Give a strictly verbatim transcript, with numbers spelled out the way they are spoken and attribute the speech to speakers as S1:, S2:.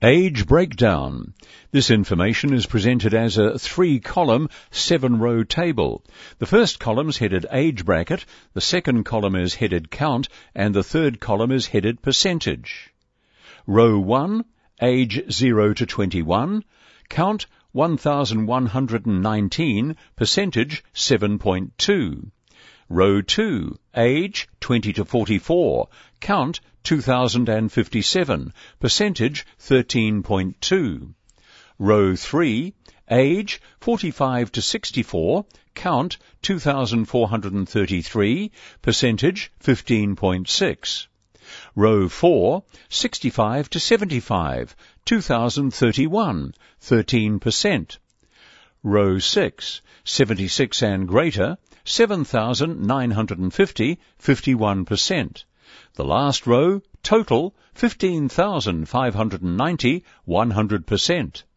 S1: Age breakdown. This information is presented as a three-column, seven-row table. The first column is headed age bracket, the second column is headed count, and the third column is headed percentage. Row one, age zero to twenty-one, count one thousand one hundred nineteen, percentage seven point two. Row two, age twenty to forty-four, count two thousand fifty-seven, percentage thirteen point two. Row three, age forty-five to sixty-four, count two thousand four hundred thirty-three, percentage fifteen point six. Row four, sixty-five to seventy-five, two thousand thirty-one, thirteen percent. Row six, seventy-six and greater, seven thousand nine hundred fifty, fifty-one percent. The last row, total, fifteen thousand five hundred ninety, one hundred percent.